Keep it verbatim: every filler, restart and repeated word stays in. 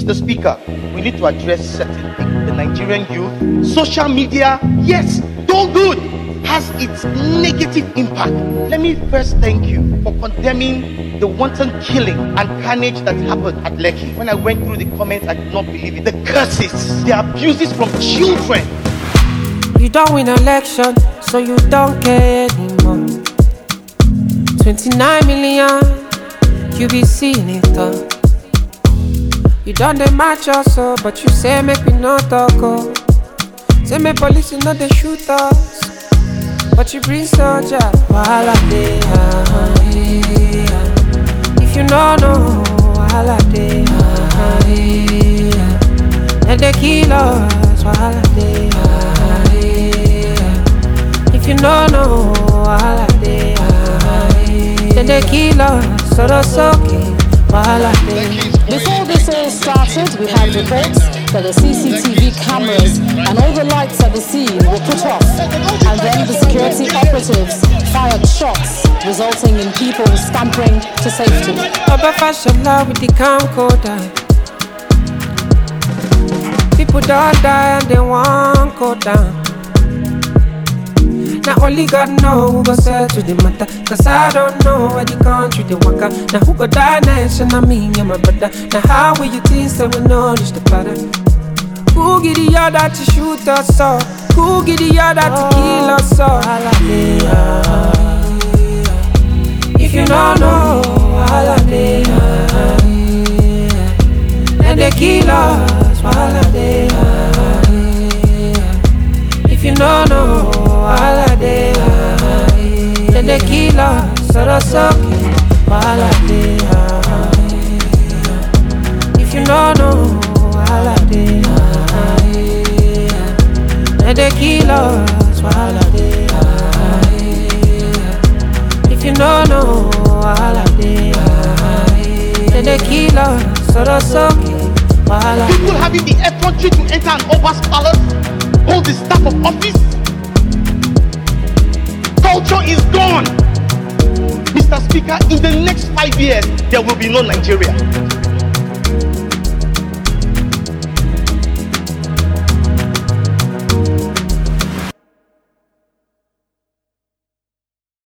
Mister Speaker, we need to address certain things. The Nigerian youth, social media, yes, though good, has its negative impact. Let me first thank you for condemning the wanton killing and carnage that happened at Lekki. When I went through the comments, I did not believe it. The curses, the abuses from children. You don't win election, so you don't care anymore. twenty-nine million, you be seeing it all. You done the match also, but you say make me not talk. Oh. Say me police you know they shoot us, but you bring soldier. Wahala dey, ah, yeah. If you no know, wahala dey, ah, yeah. And they kill us, wahala dey, ah, yeah. If you no know, wahala dey, ah, yeah. Then they kill us, so that's okay, wahala dey. Before this all started, we had reports that the C C T V cameras and all the lights at the scene were put off, and then the security operatives fired shots, resulting in people scampering to safety. Baba Fashola with the camcorder. People don't die and they won't go down. Now only God know who go settle the matter, cause I don't know where the country they walk out. Now who go die next and I mean you're my brother. Now how will you think that we know this the pattern? Who get the order to shoot us all? Who get the order to kill us all? If you don't know, then they kill us. If you don't know, then they kill us. So that's okay. If you don't know, then they kill us. If you don't know, then they kill us. So that's okay. People having the effrontery to enter an Oba's palace, hold the staff of office. Culture is gone. Mister Speaker, in the next five years, there will be no Nigeria.